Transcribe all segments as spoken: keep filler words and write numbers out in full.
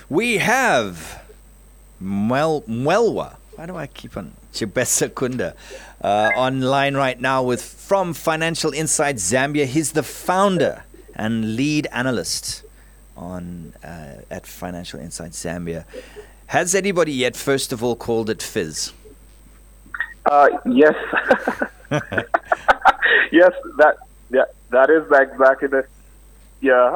We have Mwel, Mwelwa. Why do I keep on Chibesa Kunda uh, online right now with from Financial Insight Zambia. He's the founder and lead analyst on uh, at Financial Insight Zambia. Has anybody yet, first of all, called it fizz? Uh, yes. yes, that yeah, that is exactly the yeah.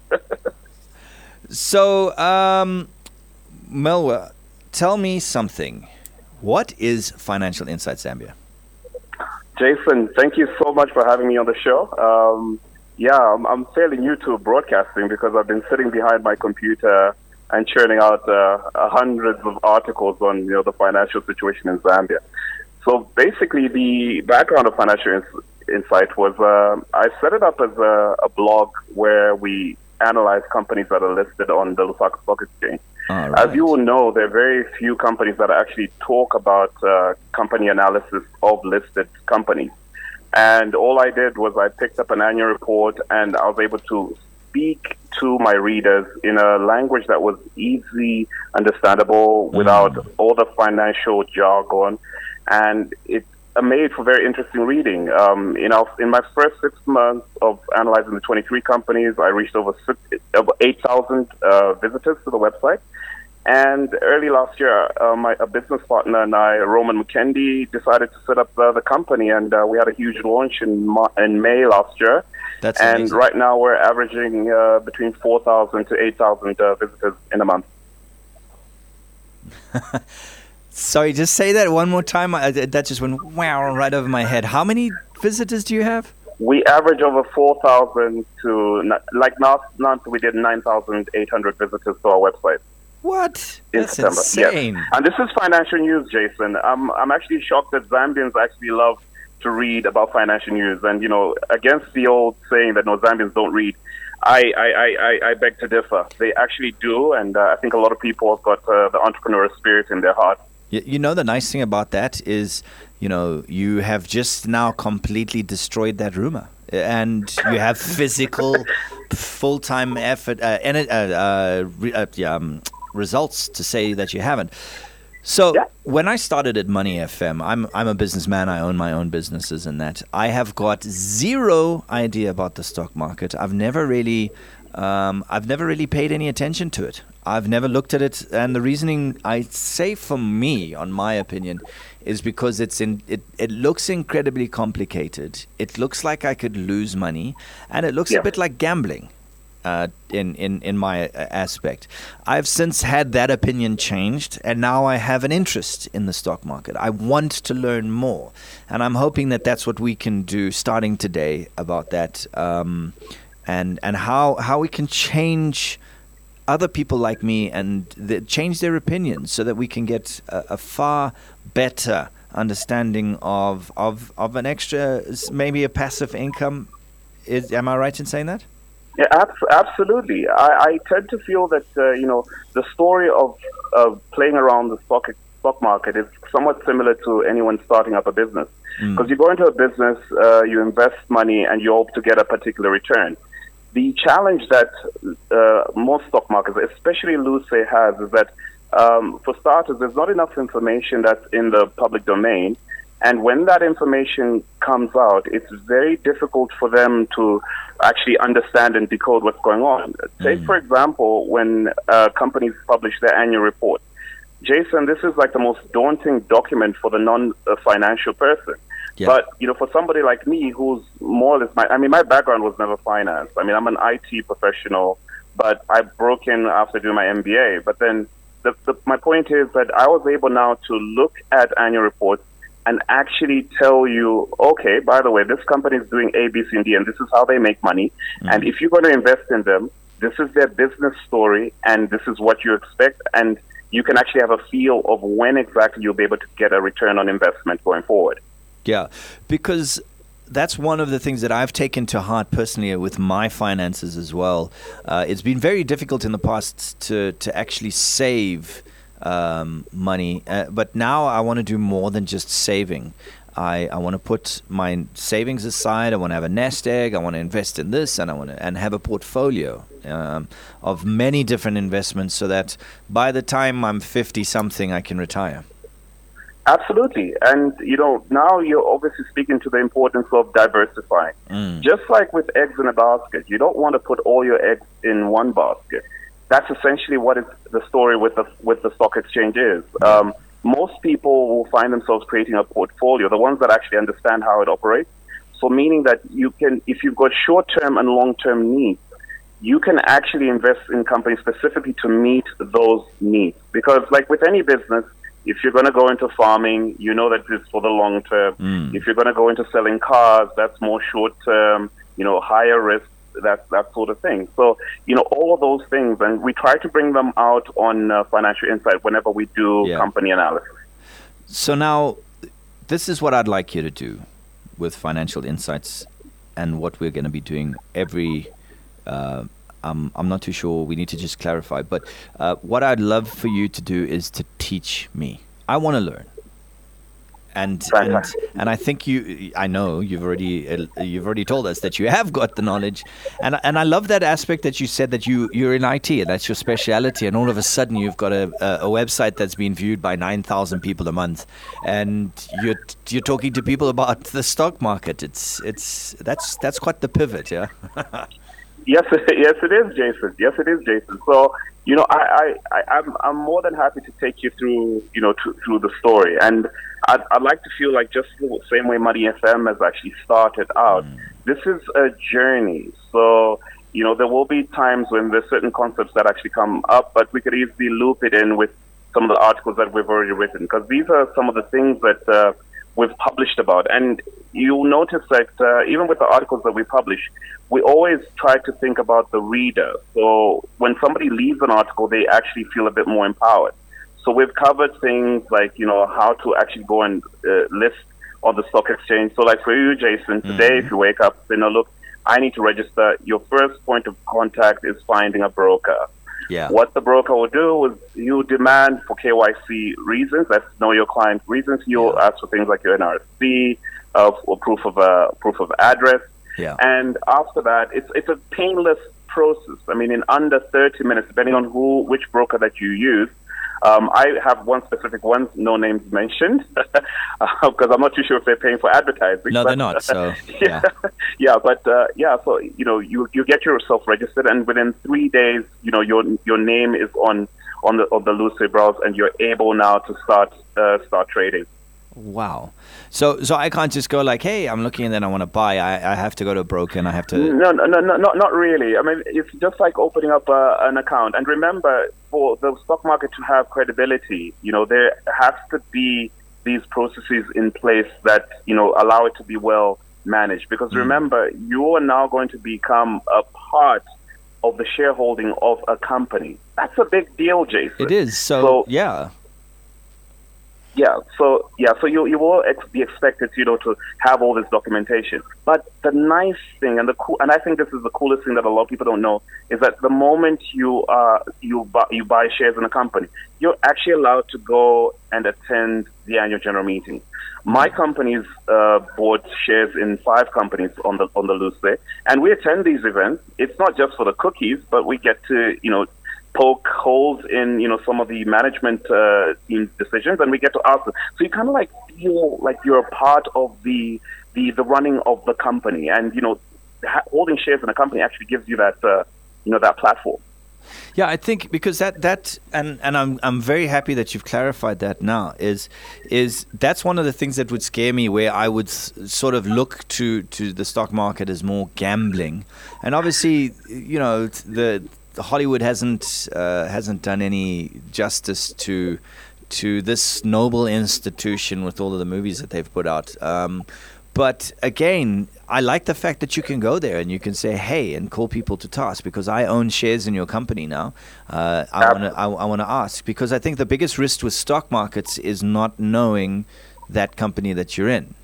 So, um, Melwa, tell me something. What is Financial Insight Zambia? Jason, thank you so much for having me on the show. Um, yeah, I'm, I'm fairly new to broadcasting because I've been sitting behind my computer and churning out uh, hundreds of articles on you know the financial situation in Zambia. So basically, the background of Financial Ins- Insight was uh, I set it up as a, a blog where we analyze companies that are listed on the Lusaka Stock Exchange. Right. As you will know, there are very few companies that actually talk about uh, company analysis of listed companies. And all I did was I picked up an annual report and I was able to speak to my readers in a language that was easy, understandable, mm. without all the financial jargon. And it made for very interesting reading. Um, you know, in my first six months of analyzing the twenty-three companies, I reached over, six, over eight thousand uh, visitors to the website. And early last year, uh, my a business partner and I, Roman McKendy, decided to set up uh, the company, and uh, we had a huge launch in Ma- in May last year. That's and amazing. Right now, we're averaging uh, between four thousand to eight thousand uh, visitors in a month. Sorry, just say that one more time. I, that just went wow right over my head. How many visitors do you have? We average over four thousand to, like last month, we did nine thousand eight hundred visitors to our website. What? In That's September. insane. Yes. And this is financial news, Jason. I'm, I'm actually shocked that Zambians actually love to read about financial news. And, you know, against the old saying that no, Zambians don't read, I, I, I, I beg to differ. They actually do, and uh, I think a lot of people have got uh, the entrepreneurial spirit in their heart. You know, the nice thing about that is, you know, you have just now completely destroyed that rumor. And you have physical, full-time effort, uh, and uh, uh, re- uh, yeah, um, results to say that you haven't. So yeah. When I started at Money F M, I'm I'm a businessman. I own my own businesses and that. I have got zero idea about the stock market. I've never really, um, I've never really paid any attention to it. I've never looked at it, and the reasoning I say for me, on my opinion, is because it's in it. It looks incredibly complicated. It looks like I could lose money, and it looks yeah. a bit like gambling. Uh, in, in, in my uh, aspect. I've since had that opinion changed, and now I have an interest in the stock market. I want to learn more, and I'm hoping that that's what we can do starting today about that, um, and and how how we can change other people like me and the, change their opinions so that we can get a, a far better understanding of, of of an extra, maybe a passive income. Is, am I right in saying that? Yeah, abs- absolutely. I, I tend to feel that, uh, you know, the story of uh, playing around the stock stock market is somewhat similar to anyone starting up a business. Because mm. you go into a business, uh, you invest money, and you hope to get a particular return. The challenge that uh, most stock markets, especially Luce, has is that, um, for starters, there's not enough information that's in the public domain. And when that information comes out, it's very difficult for them to actually understand and decode what's going on. Mm. Take, for example, when uh, companies publish their annual report. Jason, this is like the most daunting document for the non-financial person. Yeah. But, you know, for somebody like me who's more or less, my, I mean, my background was never finance. I mean, I'm an I T professional, but I broke in after doing my M B A. But then the, the, my point is that I was able now to look at annual reports and actually tell you, okay, by the way, this company is doing A, B, C, and D, and this is how they make money. Mm-hmm. And if you're going to invest in them, this is their business story, and this is what you expect. And you can actually have a feel of when exactly you'll be able to get a return on investment going forward. Yeah, because that's one of the things that I've taken to heart personally with my finances as well. Uh, it's been very difficult in the past to, to actually save Um, money, uh, but now I want to do more than just saving. I, I want to put my savings aside. I want to have a nest egg. I want to invest in this, and I want to and have a portfolio. um, of many different investments, so that by the time I'm fifty something, I can retire. Absolutely. And, you know, now you're obviously speaking to the importance of diversifying. Mm. Just like with eggs in a basket, you don't want to put all your eggs in one basket. That's essentially what is the story with the with the stock exchange is. Um, most people will find themselves creating a portfolio, the ones that actually understand how it operates. So meaning that you can, if you've got short-term and long-term needs, you can actually invest in companies specifically to meet those needs. Because like with any business, if you're going to go into farming, you know that it's for the long term. Mm. If you're going to go into selling cars, that's more short term, you know, higher risk, that that sort of thing. So, you know, all of those things, and we try to bring them out on uh, Financial Insight whenever we do yeah. company analysis. So now, this is what I'd like you to do with Financial Insights, and what we're going to be doing every. Uh, Um, I'm not too sure. We need to just clarify. But uh, what I'd love for you to do is to teach me. I want to learn. And, and and I think you, I know you've already uh, you've already told us that you have got the knowledge, and and I love that aspect that you said that you you're in I T and that's your speciality, and all of a sudden you've got a a, a website that's been viewed by nine thousand people a month, and you're you're talking to people about the stock market. It's it's that's that's quite the pivot, yeah. Yes, yes, it is, Jason. Yes, it is, Jason. So, you know, I, I, I I'm, I'm more than happy to take you through, you know, to, through the story. And I'd, I'd like to feel like just the same way Money F M has actually started out. Mm. This is a journey. So, you know, there will be times when there's certain concepts that actually come up, but we could easily loop it in with some of the articles that we've already written, because these are some of the things that uh, we've published about. And you'll notice that uh, even with the articles that we publish, we always try to think about the reader. So when somebody leaves an article, they actually feel a bit more empowered. So we've covered things like, you know, how to actually go and uh, list on the stock exchange. So like for you, Jason, today, mm-hmm. if you wake up, say, no, look, I need to register. Your first point of contact is finding a broker. Yeah. What the broker will do is you demand for K Y C reasons. That's know your client reasons. You'll yeah. ask for things like your N R S C, uh, or proof of uh, proof of address. Yeah. And after that, it's it's a painless process. I mean, in under thirty minutes, depending on who, which broker that you use. Um, I have one specific one, no names mentioned, because I'm not too sure if they're paying for advertising. No, but, they're not. So yeah, yeah, but uh, yeah, so you know, you you get yourself registered, and within three days, you know, your your name is on on the on the Luce browse, and you're able now to start uh, start trading. Wow. So so I can't just go like, hey, I'm looking and then I want to buy. I, I have to go to a broker and I have to... No, no, no, no, not, not really. I mean, it's just like opening up a, an account. And remember, for the stock market to have credibility, you know, there has to be these processes in place that, you know, allow it to be well managed. Because mm. remember, you are now going to become a part of the shareholding of a company. That's a big deal, Jason. It is. So, so yeah. Yeah, so yeah, so you you will ex- be expected, you know, to have all this documentation. But the nice thing, and the cool, and I think this is the coolest thing that a lot of people don't know, is that the moment you uh you buy you buy shares in a company, you're actually allowed to go and attend the annual general meeting. My company's uh, bought shares in five companies on the on the Luce, and we attend these events. It's not just for the cookies, but we get to, you know, poke holes in, you know, some of the management uh, team's decisions, and we get to ask them. So you kind of like feel like you're a part of the, the the running of the company, and you know, ha- holding shares in a company actually gives you that, uh, you know, that platform. Yeah, I think because that that and and I'm I'm very happy that you've clarified that now. Is is that's one of the things that would scare me, where I would s- sort of look to to the stock market as more gambling, and obviously, you know, the. Hollywood hasn't uh, hasn't done any justice to to this noble institution with all of the movies that they've put out. Um, but again, I like the fact that you can go there and you can say, "Hey," and call people to task, because I own shares in your company now. Uh, I want to I, I want to ask, because I think the biggest risk with stock markets is not knowing that company that you're in.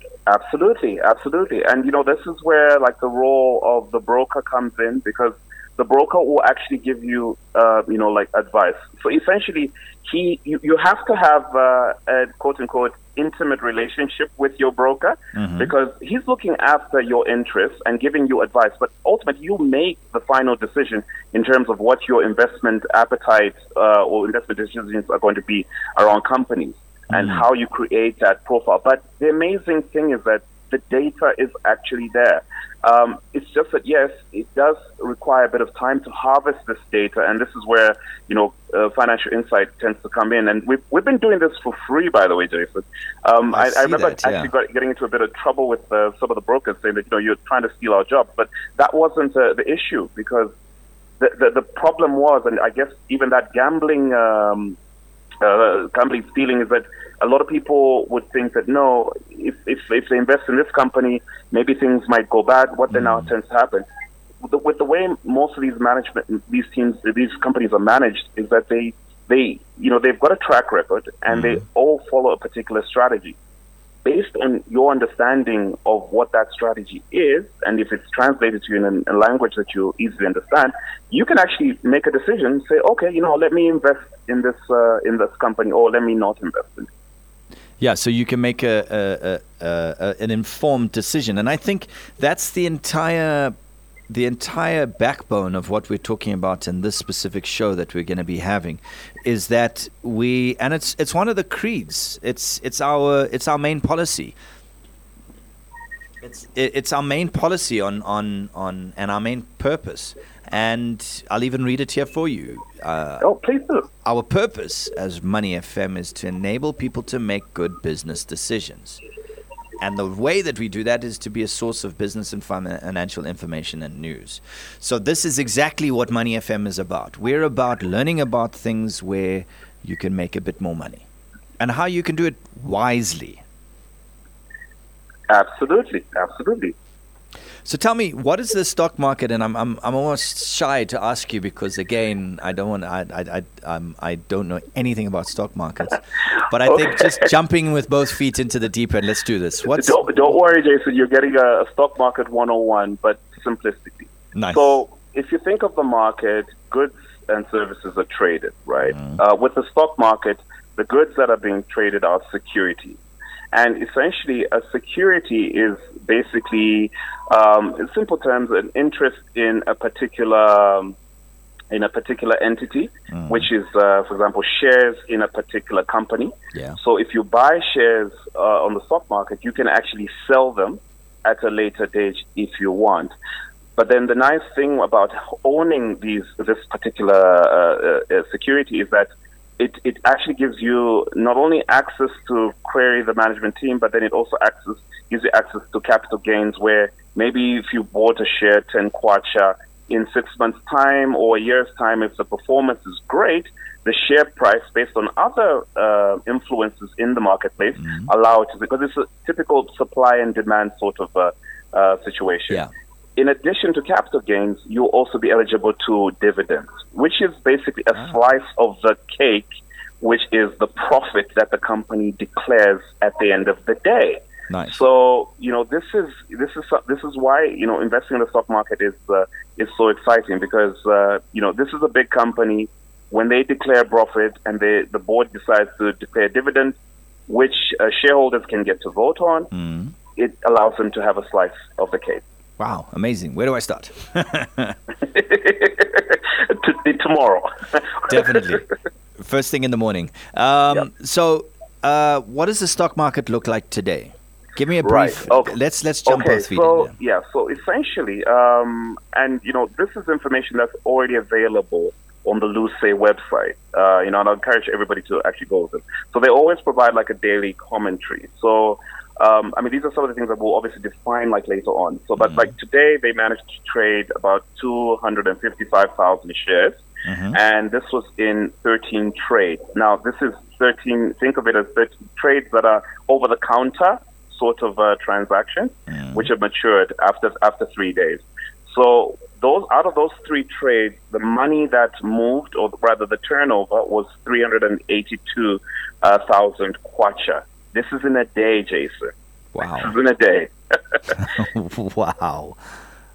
Absolutely, absolutely, and you know, this is where like the role of the broker comes in, because the broker will actually give you, uh, you know, like advice. So essentially, he you, you have to have uh, a quote unquote intimate relationship with your broker mm-hmm. because he's looking after your interests and giving you advice. But ultimately, you make the final decision in terms of what your investment appetite uh, or investment decisions are going to be around companies mm-hmm. and how you create that profile. But the amazing thing is that the data is actually there. Um, it's just that, yes, it does require a bit of time to harvest this data, and this is where, you know, uh, Financial Insight tends to come in. And we've, we've been doing this for free, by the way, Jason. Um, I, I, I remember that, yeah. actually got, getting into a bit of trouble with uh, some of the brokers saying that, you know, you're trying to steal our jobs, but that wasn't uh, the issue, because the, the, the problem was, and I guess even that gambling, um, uh, gambling stealing is that a lot of people would think that, no, if, if if they invest in this company, maybe things might go bad. What then now tends to happen with the, with the way most of these management, these teams, these companies are managed, is that they they you know they've got a track record and mm-hmm. they all follow a particular strategy. Based on your understanding of what that strategy is, and if it's translated to you in a language that you easily understand, you can actually make a decision. Say, okay, you know, let me invest in this uh, in this company, or let me not invest in it. Yeah, so you can make a, a, a, a an informed decision, and I think that's the entire the entire backbone of what we're talking about in this specific show that we're going to be having, is that we and it's it's one of the creeds. It's it's our it's our main policy. It's it's our main policy on on on and our main purpose. And I'll even read it here for you. Uh, oh, please do. Our purpose as Money F M is to enable people to make good business decisions. And the way that we do that is to be a source of business and financial information and news. So this is exactly what Money F M is about. We're about learning about things where you can make a bit more money and how you can do it wisely. Absolutely, absolutely. So tell me, what is the stock market? And I'm I'm I'm almost shy to ask you because, again, I don't want I I I um, I don't know anything about stock markets. But I okay. think just jumping with both feet into the deep end. Let's do this. What's don't don't worry, Jason. You're getting a, a stock market one oh one, but simplistically. Nice. So if you think of the market, goods and services are traded, right? Mm. Uh, with the stock market, the goods that are being traded are securities. And essentially, a security is basically, um, in simple terms, an interest in a particular um, in a particular entity, mm. which is, uh, for example, shares in a particular company. Yeah. So if you buy shares uh, on the stock market, you can actually sell them at a later date if you want. But then the nice thing about owning these this particular uh, uh, security is that It, it actually gives you not only access to query the management team, but then it also access, gives you access to capital gains where maybe if you bought a share ten kwacha in six months' time or a year's time, if the performance is great, the share price based on other uh, influences in the marketplace mm-hmm. allow it to, because it's a typical supply and demand sort of uh, uh, situation. Yeah. In addition to capital gains, you'll also be eligible to dividends, which is basically a ah. slice of the cake, which is the profit that the company declares at the end of the day. Nice. So, you know, this is this is this is why, you know, investing in the stock market is uh, is so exciting because uh, you know, this is a big company. When they declare profit and they, the board decides to declare dividend, which uh, shareholders can get to vote on, mm. it allows them to have a slice of the cake. Wow, amazing. Where do I start? T- tomorrow. Definitely. First thing in the morning. Um, yep. So, uh, what does the stock market look like today? Give me a brief. Right. Okay. Let's let's jump okay. both feet so, in there. Yeah, so essentially, um, and, you know, this is information that's already available on the Luce website. Uh, you know, and I encourage everybody to actually go with it. So they always provide like a daily commentary. So, Um, I mean, these are some of the things that we'll obviously define like later on. So, but mm-hmm. like today, they managed to trade about two hundred fifty-five thousand shares, mm-hmm. and this was in thirteen trades. Now, this is thirteen. Think of it as thirteen trades that are over-the-counter sort of uh, transactions, mm-hmm. which have matured after after three days. So, those out of those three trades, the money that moved, or rather, the turnover was three hundred eighty-two thousand uh, kwacha. This is in a day, Jason. Wow. This is in a day. Wow.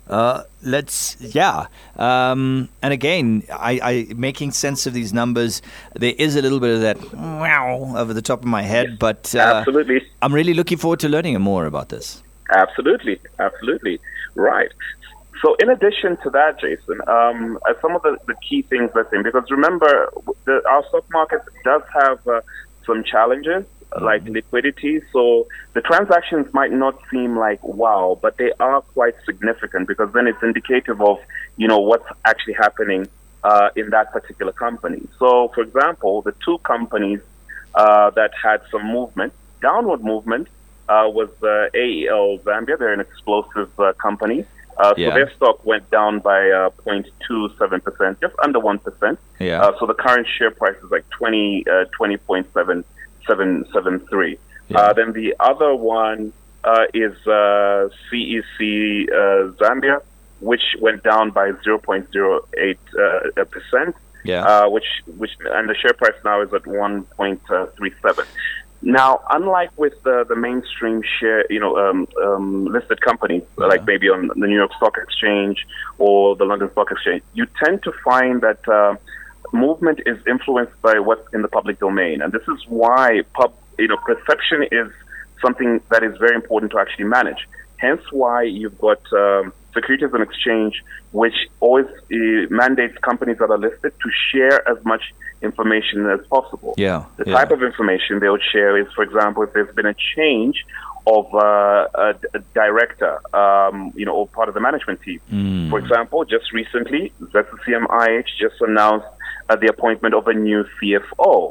Uh, let's, yeah. Um, and again, I, I making sense of these numbers. There is a little bit of that wow over the top of my head, Yes, but uh, absolutely. I'm really looking forward to learning more about this. Absolutely, absolutely. Right. So in addition to that, Jason, um, uh, some of the, the key things that's in, because remember, the, our stock market does have uh, some challenges, like liquidity. So the transactions might not seem like wow, but they are quite significant, because then it's indicative of, you know, what's actually happening uh, in that particular company. So, for example, the two companies uh, that had some movement, downward movement, uh, was uh, A E L Zambia. They're an explosive uh, company. Uh, Yeah. So their stock went down by uh, zero point two seven percent, just under one percent. Yeah. Uh, so the current share price is like twenty, uh, twenty point seven seven seven three. Yeah. Uh, then the other one uh, is uh, C E C uh, Zambia, which went down by zero point zero eight uh, percent. Yeah. Uh, which which and the share price now is at one point three seven. Now, unlike with the, the mainstream share, you know, um, um, listed companies, Yeah. like maybe on the New York Stock Exchange or the London Stock Exchange, you tend to find that uh, movement is influenced by what's in the public domain. And this is why pub, you know, perception is something that is very important to actually manage. Hence why you've got um, Securities and Exchange, which always uh, mandates companies that are listed to share as much information as possible. Yeah, The yeah. type of information they would share is, for example, if there's been a change of uh, a, a director, um, you know, or part of the management team. Mm. For example, just recently, Z C M I H just announced uh, the appointment of a new C F O.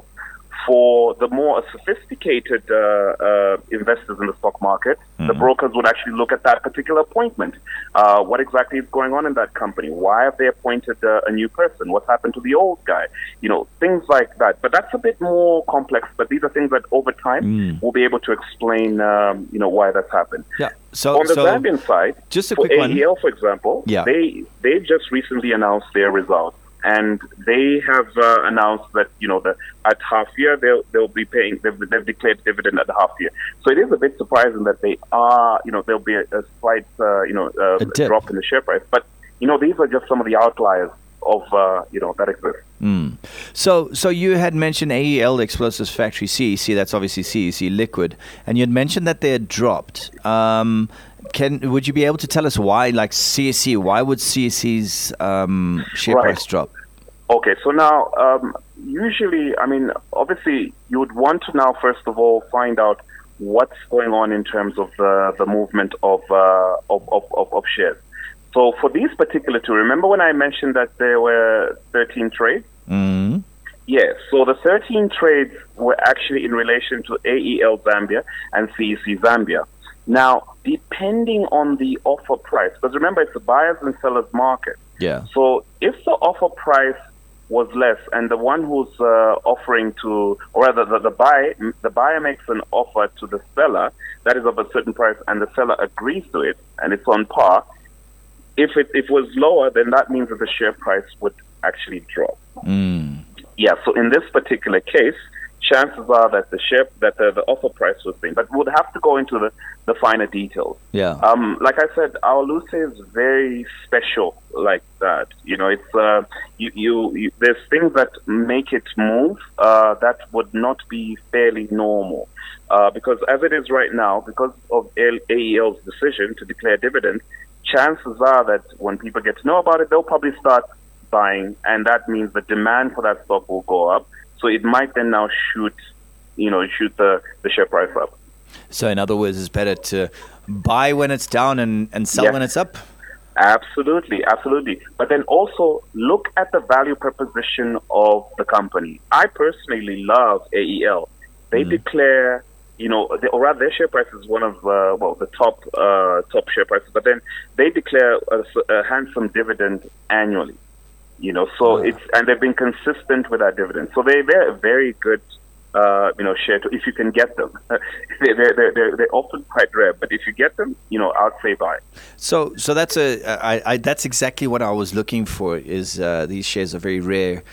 For the more sophisticated uh, uh, investors in the stock market, the brokers would actually look at that particular appointment. Uh, what exactly is going on in that company? Why have they appointed uh, a new person? What's happened to the old guy? You know, things like that. But that's a bit more complex. But these are things that over time Mm. we'll be able to explain, um, you know, why that's happened. Yeah. So, On the so Zambian side, just a for quick one. A E L, for example, Yeah. they they just recently announced their results. And they have uh, announced that, you know, the, at half year they'll they'll be paying. They've, they've declared dividend at the half year. So it is a bit surprising that they are, you know, there'll be a, a slight, uh, you know, uh, A dip. drop in the share price. But you know, these are just some of the outliers of, uh, you know, that exist. Mm. So, so you had mentioned A E L Explosives Factory, C E C. That's obviously C E C Liquid, and you had mentioned that they had dropped. Um, can would you be able to tell us why? Like C E C, why would C E C's um, share Right. price drop? Okay, so now, um, usually, I mean, obviously, you would want to now, first of all, find out what's going on in terms of the, the movement of, uh, of, of, of, of shares. So for these particular two, remember when I mentioned that there were thirteen trades? Mm. Yes, so the thirteen trades were actually in relation to A E L Zambia and C E C Zambia. Now, depending on the offer price, because remember, it's a buyer's and seller's market. Yeah. So if the offer price was less, and the one who's uh, offering to, or rather the, the buy, the buyer makes an offer to the seller that is of a certain price, and the seller agrees to it, and it's on par. If it, if it was lower, then that means that the share price would actually drop. Mm. Yeah. So in this particular case, chances are that the share that the, the offer price was thing, but we'll have to go into the, the finer details. Yeah. Um, like I said, our Luce is very special like that. You know, it's uh, you, you, you there's things that make it move uh, that would not be fairly normal. Uh, because as it is right now, because of A E L's decision to declare dividend, chances are that when people get to know about it, they'll probably start buying, and that means the demand for that stock will go up. So it might then now shoot, you know, shoot the, the share price up. So in other words, it's better to buy when it's down and, and sell Yes. when it's up? Absolutely, absolutely. But then also look at the value proposition of the company. I personally love A E L. They Mm. declare, you know, they, or rather their share price is one of, uh, well, the top uh, top share prices. But then they declare a, a handsome dividend annually. You know, so Oh. it's, and they've been consistent with that dividend. So they, they're a very good, uh, you know, share to, if you can get them. they, they're, they're, they're, they're often quite rare, but if you get them, you know, I'd say buy. So, so that's a I, I, that's exactly what I was looking for. Is uh, these shares are very rare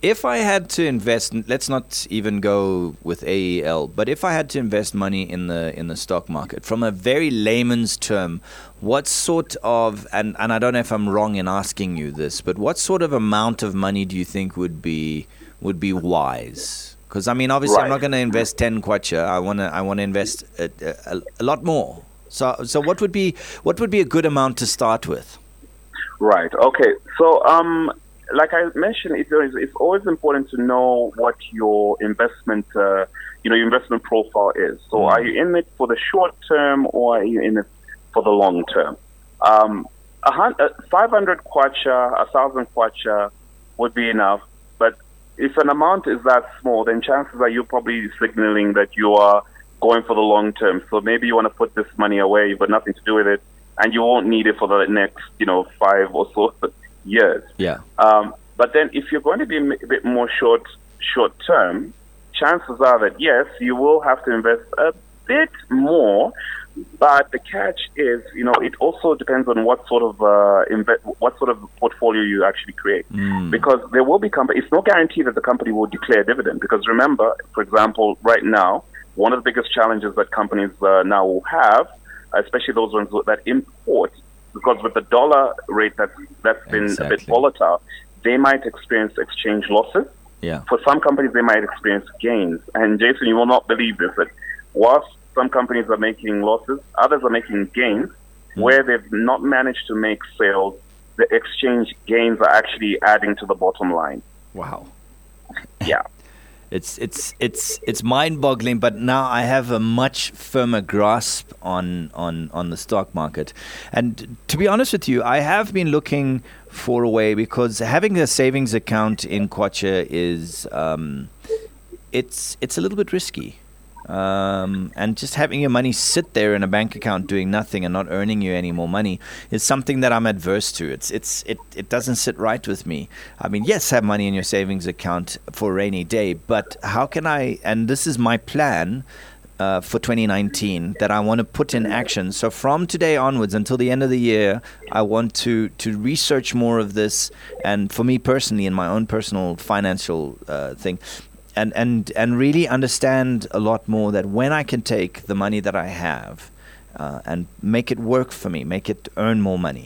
If I had to invest, let's not even go with A E L, but if I had to invest money in the in the stock market, from a very layman's term, what sort of, and, and I don't know if I'm wrong in asking you this, but what sort of amount of money do you think would be would be wise? Because I mean, obviously, right. I'm not going to invest ten kwacha. I want to I want to invest a, a, a lot more. So so what would be what would be a good amount to start with? Right. Okay. So um. Like I mentioned, it's, it's always important to know what your investment, uh, you know, your investment profile is. So, mm. are you in it for the short term, or are you in it for the long term? Um, a hun- five hundred kwacha, a thousand kwacha would be enough. But if an amount is that small, then chances are you're probably signaling that you are going for the long term. So maybe you want to put this money away, you've got nothing to do with it, and you won't need it for the next, you know, five or so years. Yeah. Um, but then if you're going to be a bit more short short term, chances are that, yes, you will have to invest a bit more, but the catch is, you know, it also depends on what sort of uh, inve- what sort of portfolio you actually create. Mm. Because there will be companies, it's no guarantee that the company will declare a dividend. Because remember, for example, right now, one of the biggest challenges that companies uh, now will have, especially those ones that import, because with the dollar rate that's that's been exactly. a bit volatile, they might experience exchange losses. Yeah. For some companies, they might experience gains. And Jason, you will not believe this, that whilst some companies are making losses, others are making gains. Mm. Where they've not managed to make sales, the exchange gains are actually adding to the bottom line. Wow. Yeah. It's it's it's it's mind-boggling, but now I have a much firmer grasp on, on, on the stock market. And to be honest with you, I have been looking for a way, because having a savings account in kwacha is um, it's it's a little bit risky. Um, and just having your money sit there in a bank account doing nothing and not earning you any more money is something that I'm adverse to. It's it's it, it doesn't sit right with me. I mean, yes, have money in your savings account for a rainy day, but how can I, and this is my plan uh, for twenty nineteen that I want to put in action. So from today onwards until the end of the year, I want to, to research more of this, and for me personally, in my own personal financial uh, thing, And, and and really understand a lot more that when I can take the money that I have uh, and make it work for me, make it earn more money.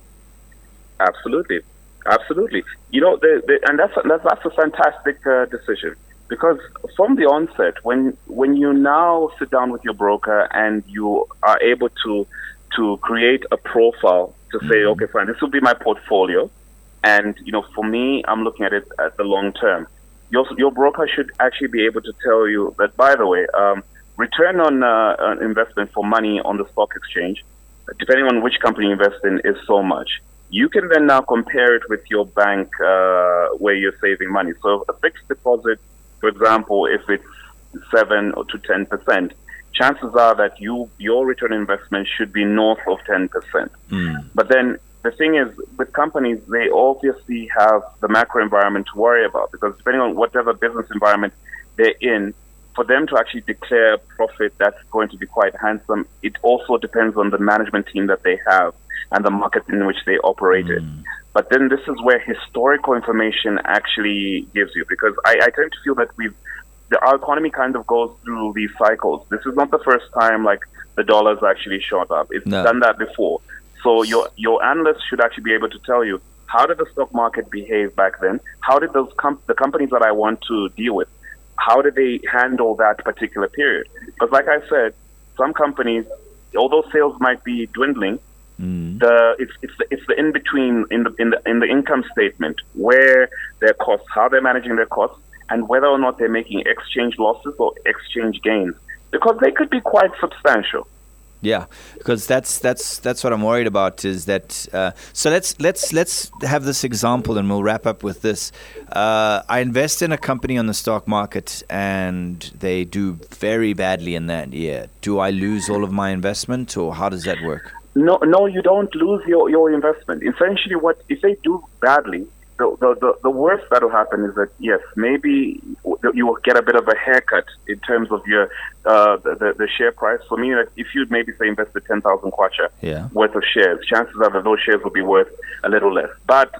Absolutely, absolutely. You know, the, the, and that's that's, that's a fantastic uh, decision, because from the onset, when when you now sit down with your broker and you are able to to create a profile to say, mm-hmm. okay, fine, this will be my portfolio, and you know, for me, I'm looking at it at the long term. Your, your broker should actually be able to tell you that, by the way, um, return on uh, an investment for money on the stock exchange, depending on which company you invest in, is so much. You can then now compare it with your bank uh, where you're saving money. So a fixed deposit, for example, if it's seven to ten percent, chances are that you your return on investment should be north of ten percent. Mm. But then the thing is, with companies, they obviously have the macro environment to worry about, because depending on whatever business environment they're in, for them to actually declare profit that's going to be quite handsome, it also depends on the management team that they have and the market in which they operate mm. in. But then this is where historical information actually gives you, because I, I tend to feel that we've the, our economy kind of goes through these cycles. This is not the first time like the dollar's actually shot up. It's no. done that before. So your your analysts should actually be able to tell you, how did the stock market behave back then? How did those com- the companies that I want to deal with, how did they handle that particular period? Because like I said, some companies, although sales might be dwindling, mm. the it's it's the, it's the in between in the in the in the income statement where their costs, how they're managing their costs, and whether or not they're making exchange losses or exchange gains, because they could be quite substantial. Yeah, because that's that's that's what I'm worried about. Is that uh, so? Let's let's let's have this example, and we'll wrap up with this. Uh, I invest in a company on the stock market, and they do very badly in that year. Do I lose all of my investment, or how does that work? No, no, you don't lose your, your investment. Essentially, what if they do badly? The, the, the, the worst that will happen is that, yes, maybe you will get a bit of a haircut in terms of your uh, the, the, the share price. For me, like if you'd maybe say invested ten thousand kwacha yeah. worth of shares, chances are that those shares will be worth a little less. But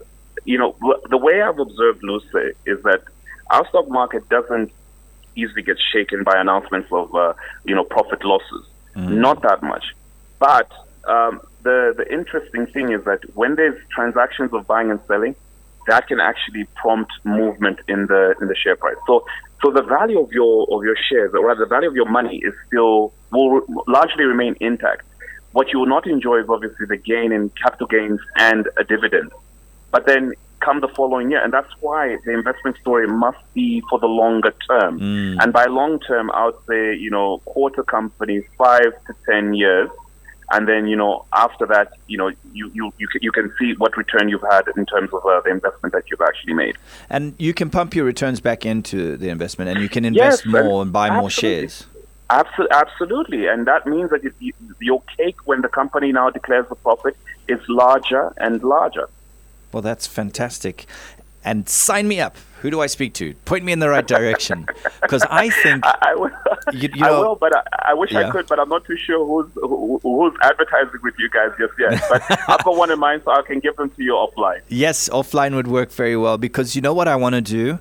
you know, the way I've observed Luce is that our stock market doesn't easily get shaken by announcements of, uh, you know, profit losses. Mm. Not that much. But um, the, the interesting thing is that when there's transactions of buying and selling, that can actually prompt movement in the in the share price. So, so the value of your of your shares, or rather the value of your money, is still will largely remain intact. What you will not enjoy is obviously the gain in capital gains and a dividend. But then come the following year, and that's why the investment story must be for the longer term. Mm. And by long term, I would say, you know, quarter companies, five to ten years. And then, you know, after that, you know, you, you, you, can, you can see what return you've had in terms of uh, the investment that you've actually made. And you can pump your returns back into the investment, and you can invest yes, more and, and buy absolutely. more shares. Absolutely, absolutely. And that means that it, you, your cake, when the company now declares the profit, is larger and larger. Well, that's fantastic. And sign me up. Who do I speak to? Point me in the right direction. Because I think... I, I, will, you, you know, I will, but I, I wish yeah. I could, but I'm not too sure who's who, who's advertising with you guys just yet. But I've got one in mind, so I can give them to you offline. Yes, offline would work very well. Because you know what I want to do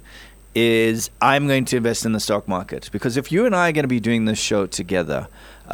is I'm going to invest in the stock market. Because if you and I are going to be doing this show together...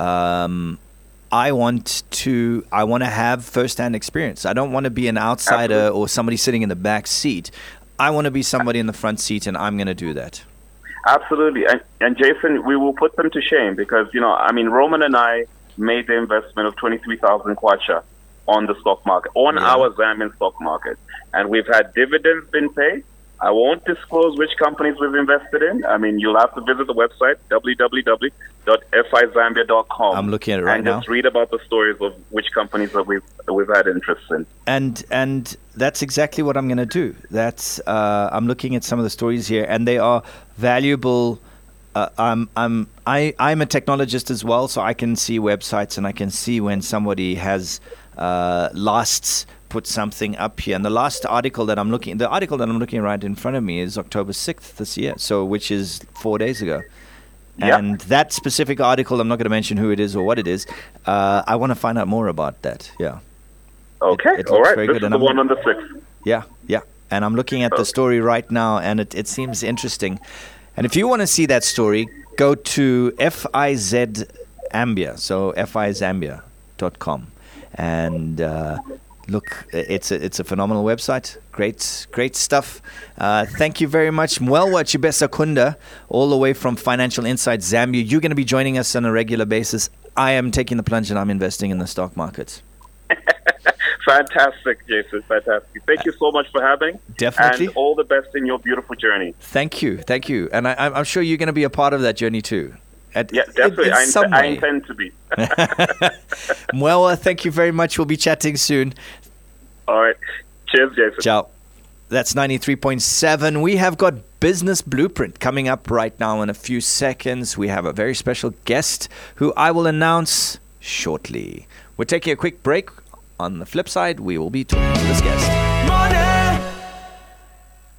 Um, I want to I want to have first-hand experience. I don't want to be an outsider Absolutely. or somebody sitting in the back seat. I want to be somebody in the front seat, and I'm going to do that. Absolutely. And, and Jason, we will put them to shame because, you know, I mean, Roman and I made the investment of twenty-three thousand kwacha on the stock market, on yeah. our Zambian stock market. And we've had dividends been paid. I won't disclose which companies we've invested in. I mean, you'll have to visit the website, w w w dot f i zambia dot com. I'm looking at it right and now. And just read about the stories of which companies that we've, that we've had interest in. And and that's exactly what I'm going to do. That's uh, I'm looking at some of the stories here, and they are valuable. Uh, I'm I'm I I'm a technologist as well, so I can see websites and I can see when somebody has uh, last put something up here. And the last article that I'm looking, the article that I'm looking right in front of me is October sixth this year, so which is four days ago. Yep. And that specific article, I'm not going to mention who it is or what it is. Uh, I want to find out more about that. Yeah. Okay. It, it all right. very this good. is and the I'm, one on the sixth. Yeah. Yeah. And I'm looking at oh. the story right now, and it, it seems interesting. And if you want to see that story, go to F I Z Zambia, so F I Zambia dot com, and uh, look, it's a, it's a phenomenal website. Great, great stuff. Uh, thank you very much, Mwelwa Chibesa Kunda, all the way from Financial Insights Zambia. You're going to be joining us on a regular basis. I am taking the plunge and I'm investing in the stock markets. Fantastic, Jason. Fantastic. Thank you so much for having. Definitely. And all the best in your beautiful journey. Thank you. Thank you. And I, I'm sure you're going to be a part of that journey too. At, yeah, definitely. In, in I, some I way. intend to be. Mwelwa, thank you very much. We'll be chatting soon. All right. Cheers, Jason. Ciao. That's ninety-three point seven. We have got Business Blueprint coming up right now in a few seconds. We have a very special guest who I will announce shortly. We're taking a quick break. On the flip side, we will be talking to this guest.